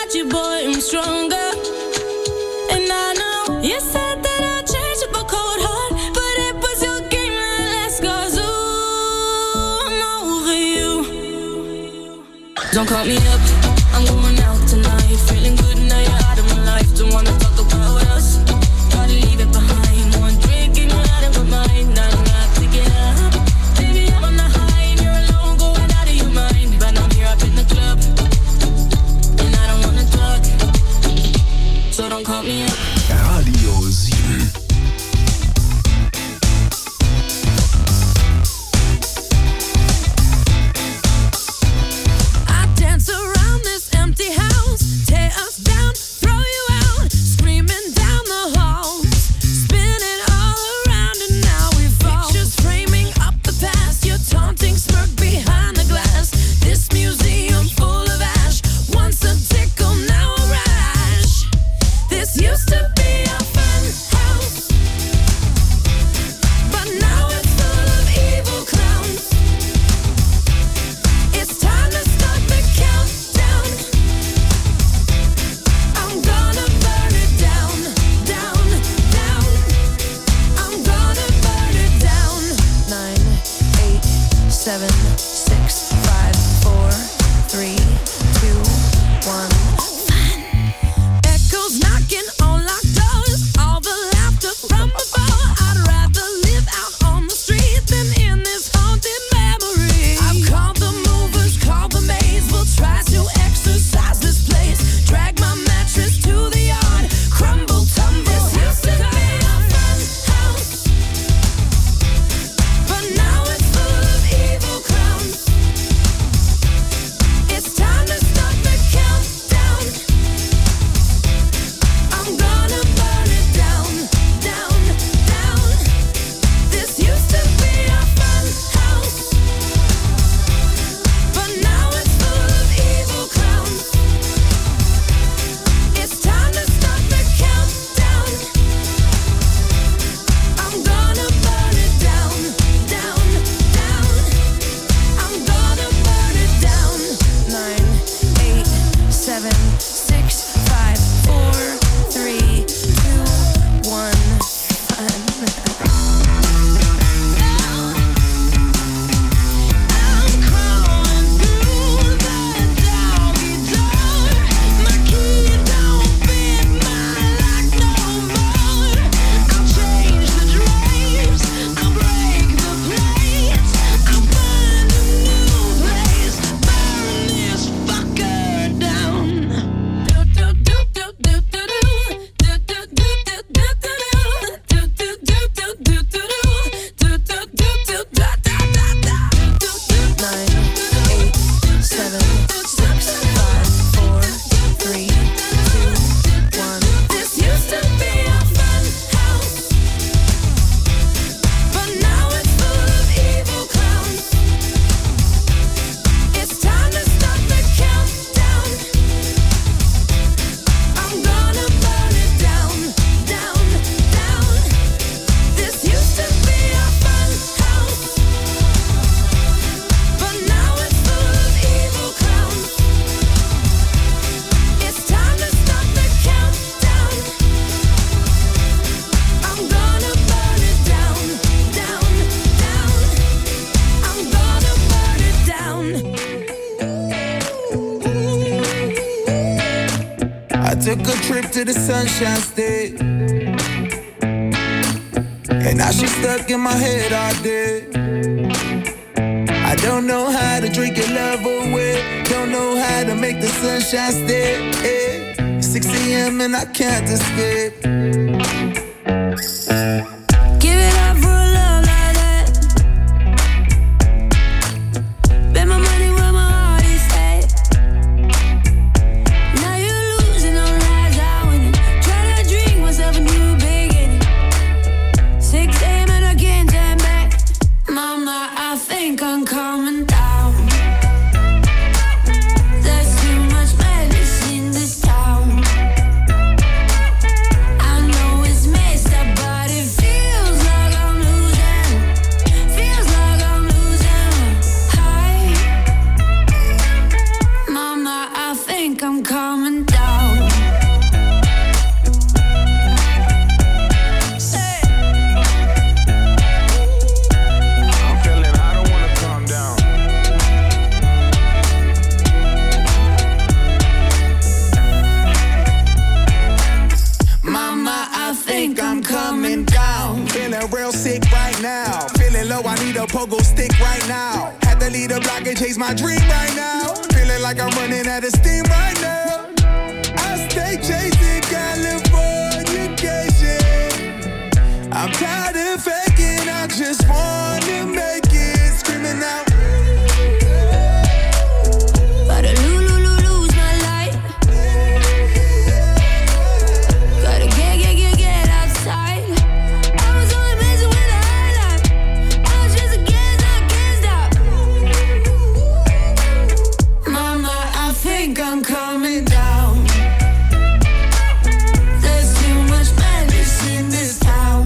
without you, boy, I'm stronger. And I know you said that I'd change up a cold heart, but it was your game that last, 'cause ooh, I'm over you. Don't call me up, I'm going out tonight. Feeling good now you're out of my life. Don't wanna talk about us, gotta leave it behind. One drink and you're out of my mind. Now I'm not to get up. Baby, I'm on the high and you're alone, going out of your mind. But I'm here up in the club, and I don't wanna talk, so don't call me up. Radio 7. I dance around this empty house, tear us down, throw you out, screaming down the halls, spinning all around, and now we fall. Pictures framing up the past, your taunting smirk behind the glass. This museum full of ash, once a tickle, now a rash. This used to be a fun house, but now it's full of evil clowns. It's time to start the countdown. I'm gonna burn it down, down, down. I'm gonna burn it down. 9, 8, 7, 6, 5, 4, 3, 2, 1. Echoes knocking on locked doors, all the laughter from before. I'd rather live out on the street than in this haunted memory. I've called the movers, called the maids. We'll try to exercise this place. Drag my mattress to the yard, crumble, tumble. This used to be a fun house, but now it's full of evil clowns. It's time to start the countdown. I'm gonna burn it down, down, down. This used to be a fun house, but now it's full of evil clowns. It's time to start the countdown. I'm gonna burn it down, down, down. I'm gonna burn it down. 9, 8, 7, 6, 5, 4, 3, 2, 1. I'm crawling through the doggy door. My key don't fit my lock no more. I'll change the drapes, I'll break the plates, I'll find a new place, burn this fucker down. Do do do do do do do do do do do do do do do do do do 9, 8, 7, 6, 5, 4, 3, 2, 1. This used to be a fun house, but now it's full of evil clowns. It's time to start the countdown. I'm gonna burn it down, down, down. This used to be a fun house, but now it's full of evil clowns. It's time to start the countdown. I'm gonna burn it down, down, down. I'm gonna burn it down. I took a trip to the Sunshine State, and now she's stuck in my head all day. I don't know how to drink your love away, don't know how to make the sunshine stay. 6 a.m. and I can't escape. Give it up for a love like that. Bet my money where my heart is at. Now you're losing on lies I win. Try to drink myself a new beginning. 6 a.m. and I can't turn back. Mama, I think I'm coming down. There's too much madness in this town. I coming down. I'm coming down. Feeling real sick right now. Feeling low, I need a pogo stick right now. Had to leave the block and chase my dream right now. Feeling like I'm running out of steam right now. I stay chasing Californication. I'm tired of faking, I just wanna make it. Screaming out. Gotta lose my life. Gotta get outside. I was only messing with a highlight. I was just a guess, I can't stop. Mama, I think I'm coming down. There's too much madness in this town.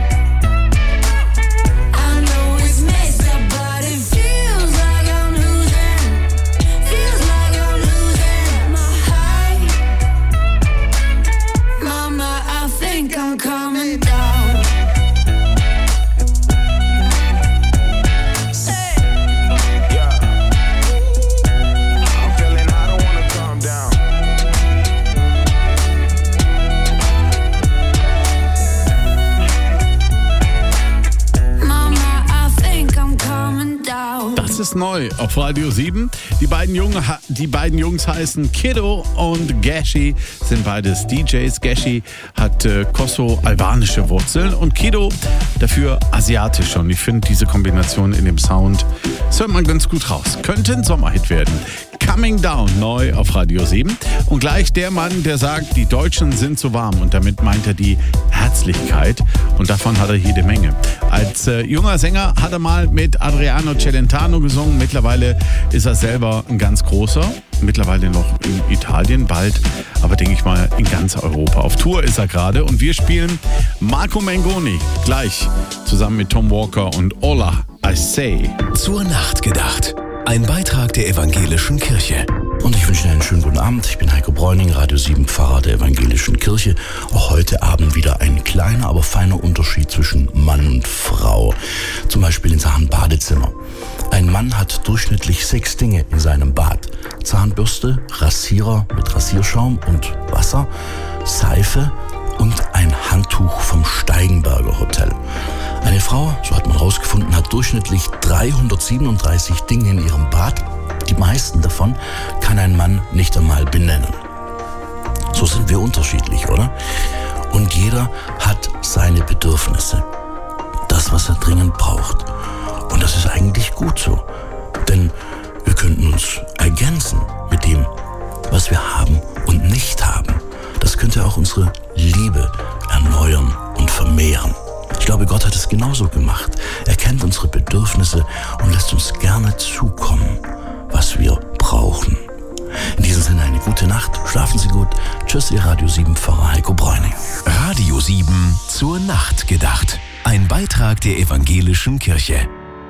I know it's messed up, but it feels like I'm losing. Feels like I'm losing my high. Mama, I think I'm coming down. Yeah. I'm feeling I don't wanna calm down. Mama, I think I'm coming down. Das ist neu auf Radio 7. Die beiden Jungs heißen Kiddo und Gashi, sind beides DJs. Gashi hat kosovo-albanische Wurzeln und Kiddo dafür asiatisch. Und ich finde diese Kombination in dem Sound, das hört man ganz gut raus. Könnte ein Sommerhit werden. Coming Down, neu auf Radio 7. Und gleich der Mann, der sagt, die Deutschen sind zu warm. Und damit meint er die Herzlichkeit. Und davon hat er jede Menge. Als junger Sänger hat er mal mit Adriano Celentano gesungen. Mittlerweile ist er selber ein ganz großer. Mittlerweile noch in Italien, bald, aber denke ich mal in ganz Europa. Auf Tour ist er gerade und wir spielen Marco Mengoni gleich zusammen mit Tom Walker und Ola I Say. Zur Nacht gedacht. Ein Beitrag der Evangelischen Kirche. Und ich wünsche Ihnen einen schönen guten Abend. Ich bin Heiko Bräuning, Radio 7 Pfarrer der Evangelischen Kirche. Auch heute Abend wieder ein kleiner, aber feiner Unterschied zwischen Mann und Frau. Zum Beispiel in Sachen Badezimmer. Ein Mann hat durchschnittlich 6 Dinge in seinem Bad. Zahnbürste, Rasierer mit Rasierschaum und Wasser, Seife und ein Handtuch vom Steigenberger Hotel. Eine Frau, so hat man herausgefunden, hat durchschnittlich 337 Dinge in ihrem Bad. Die meisten davon kann ein Mann nicht einmal benennen. So sind wir unterschiedlich, oder? Und jeder hat seine Bedürfnisse. Das, was er dringend braucht. Und das ist eigentlich gut so. Denn wir könnten uns ergänzen mit dem, was wir haben und nicht haben. Das könnte auch unsere Liebe erneuern und vermehren. Ich glaube, Gott hat es genauso gemacht. Er kennt unsere Bedürfnisse und lässt uns gerne zukommen, was wir brauchen. In diesem Sinne eine gute Nacht. Schlafen Sie gut. Tschüss, Ihr Radio 7 Pfarrer Heiko Bräuning. Radio 7 zur Nacht gedacht. Ein Beitrag der Evangelischen Kirche.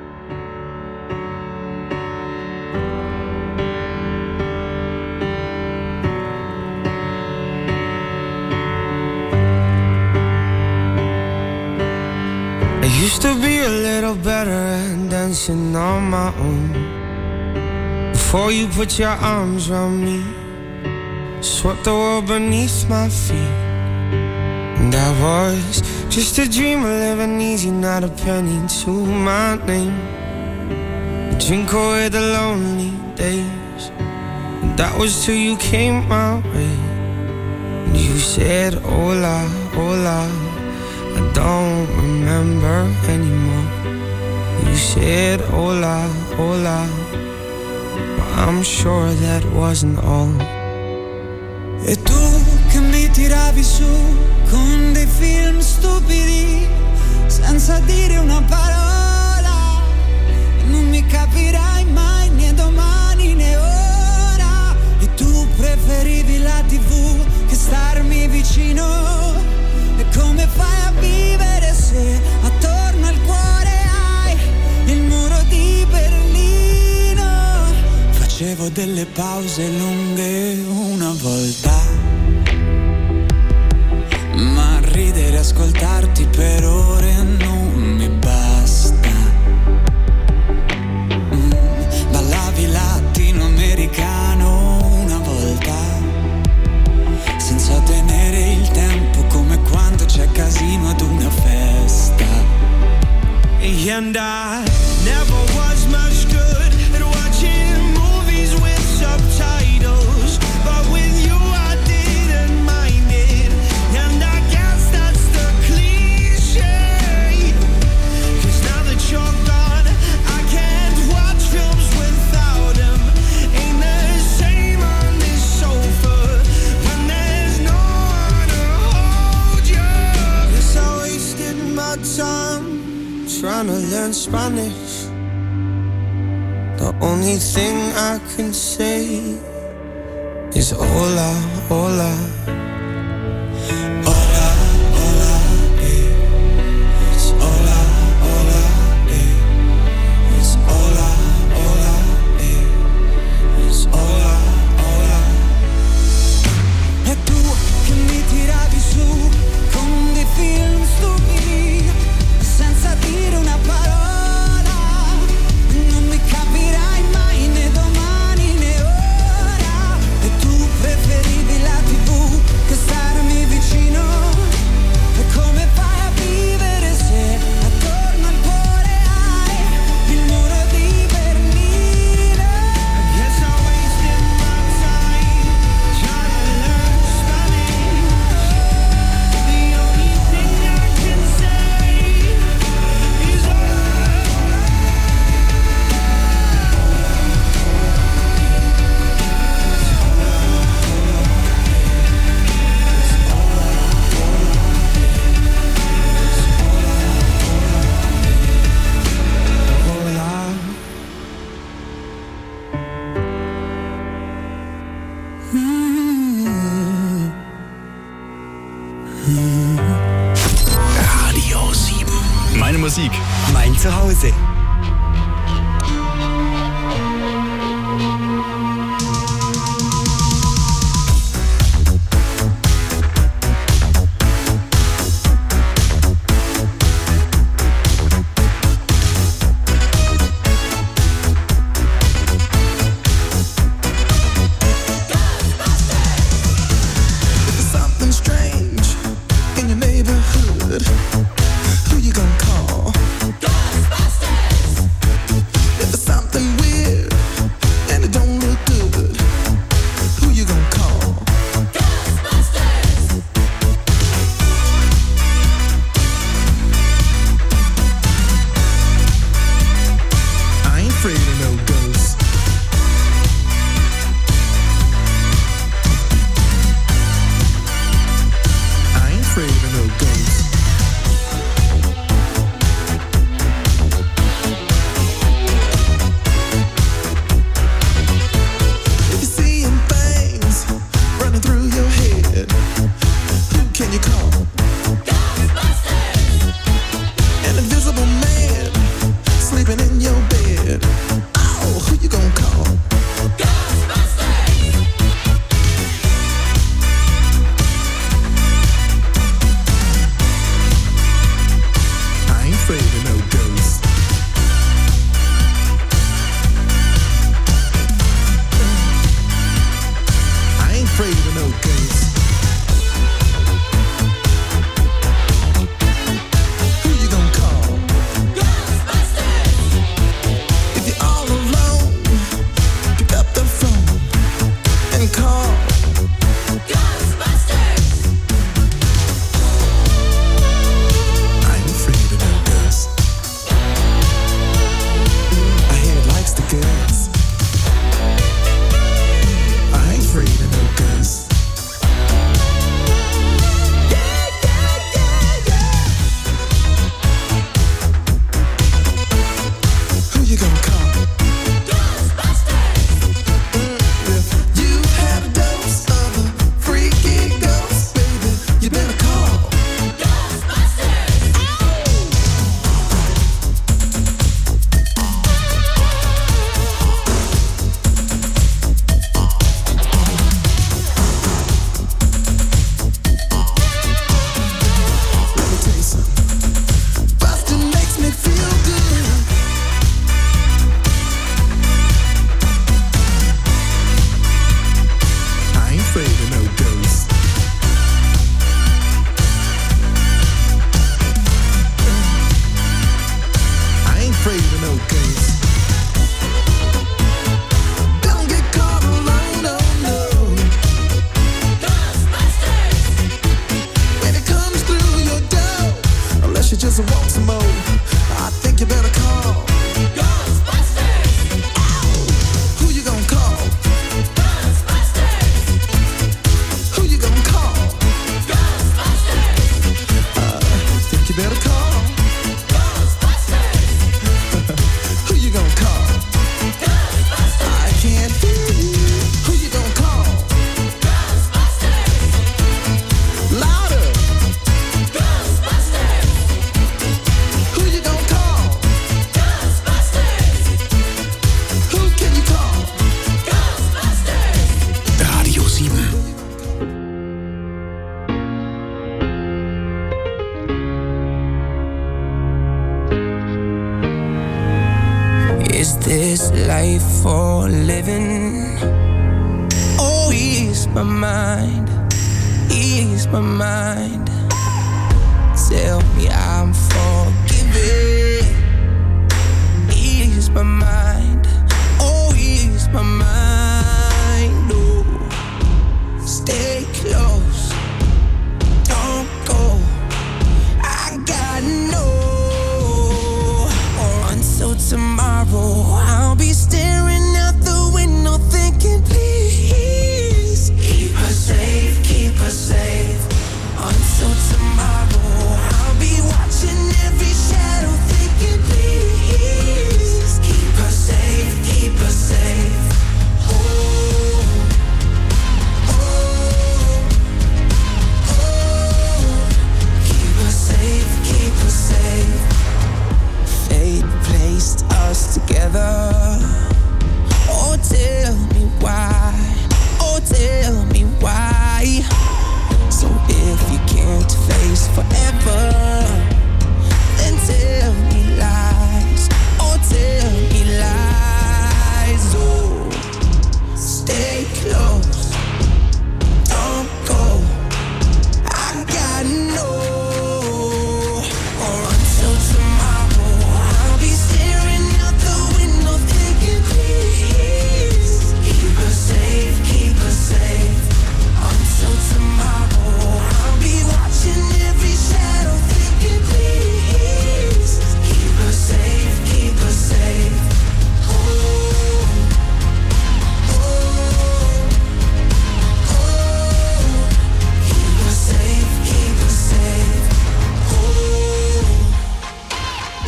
I used to be a little better at dancing on my own. Before you put your arms around me, swept the world beneath my feet. And I was just a dreamer living easy, not a penny to my name. I drink away the lonely days, and that was till you came my way. And you said, hola, hola, I don't remember anymore. You said, hola, hola, but I'm sure that wasn't all. E tu che mi tiravi su con dei film stupidi, senza dire una parola, non mi capirai mai né domani né ora. E tu preferivi la TV che starmi vicino. E come fai a vivere se attorno al cuore hai il muro di Berlino? Facevo Volevo delle pause lunghe una volta, ma ridere e ascoltarti per ore non mi basta. Ballavi latinoamericano una volta, senza tenere il tempo, come quando c'è casino ad una festa. And I never was much good at watching movies with subtitles, but with you I didn't mind it, and I guess that's the cliche. 'Cause now that you're gone, I can't watch films without him. Ain't the same on this sofa when there's no one to hold you. 'Cause I wasted my time trying to learn Spanish. The only thing I can say is hola, hola. Hola, hola, it's hola, hola, it's hola, hola, it's hola, hola. E tu che mi tiravi su con dei film stupidi, senza dire una parola, non mi capirai mai né domani né ora. E tu preferivi la TV che starmi vicino. E come fai a vivere se attorno al cuore hai il muro di Berlino? I guess I wasted my time trying to learn Spanish. The only thing I can say is hola. Radio 7. Meine Musik. Mein Zuhause. Something strange in your neighborhood. Who you gonna call? If there's something weird and it don't look good, who you gonna call? I ain't afraid of no ghosts. I ain't afraid of no ghosts. afraid of no ghosts. I ain't afraid of no ghosts. Don't get caught alone, no, no. Ghostbusters! When it comes through your door, unless you just want some more, I think you better call Ghostbusters! Ow! Who you gonna call? Ghostbusters! Who you gonna call? Ghostbusters! Think you better call Ghostbusters! Who you gonna call? Ghostbusters! I can't hear you. Who you gonna call? Ghostbusters! Louder! Ghostbusters! Who you gonna call? Ghostbusters! Who can you call? Ghostbusters! Radio 7. Is this life for living? Oh, ease my mind, ease my mind. Tell me I'm forgiven. Ease my mind, oh, ease my mind. Oh, stay close, don't go. I got no. Or until tomorrow, I'll be staring out the window thinking, please keep us safe, keep us safe. Until tomorrow, I'll be watching every shadow thinking, please keep us safe, keep us safe. Oh, oh, oh, keep us safe, keep us safe. Fate placed us together. Oh, tell me why. Oh, tell me why. So if you can't face forever, then tell me lies. Oh, tell me lies. Oh, stay close. Don't go. I got no. Or until tomorrow, I'll be staring out the window thinking, please keep us safe, keep us safe. Until tomorrow, I'll be watching every shadow thinking, please keep us safe, keep us safe. Oh, oh, oh, keep us safe, keep us safe. Oh, oh,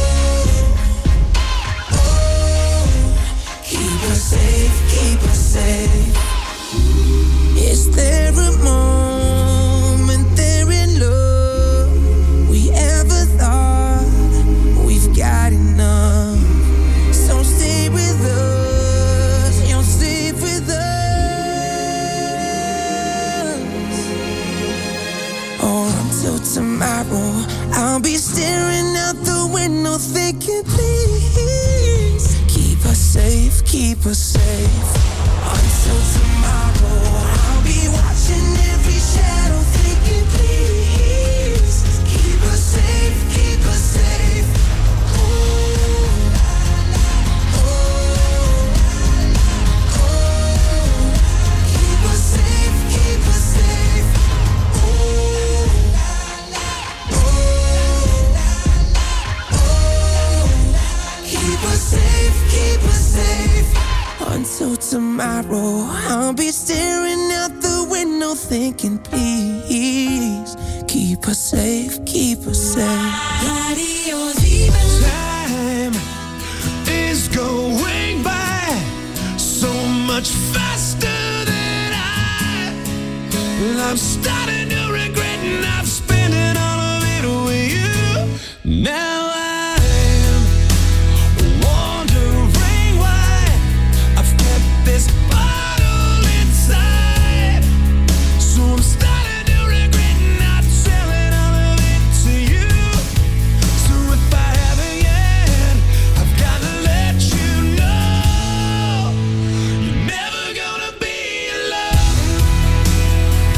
oh, keep us safe, keep us safe. Is there a moment there in love we ever thought we've got enough? So stay with us, you'll stay with us. Or until tomorrow, I'll be staring out the window thinking, please keep us safe, keep us safe. Until tomorrow, I'll be watching every shadow thinking, please keep us safe, keep us safe. Oh, oh, oh, keep us safe, keep us safe. Oh, oh, oh, keep us safe, keep us safe. Until tomorrow, I'll be staring out the window thinking, please keep us safe, keep us safe. Radio 7. Time is going by so much faster than I'm starting to regret, and I've spent it all of it with you. Now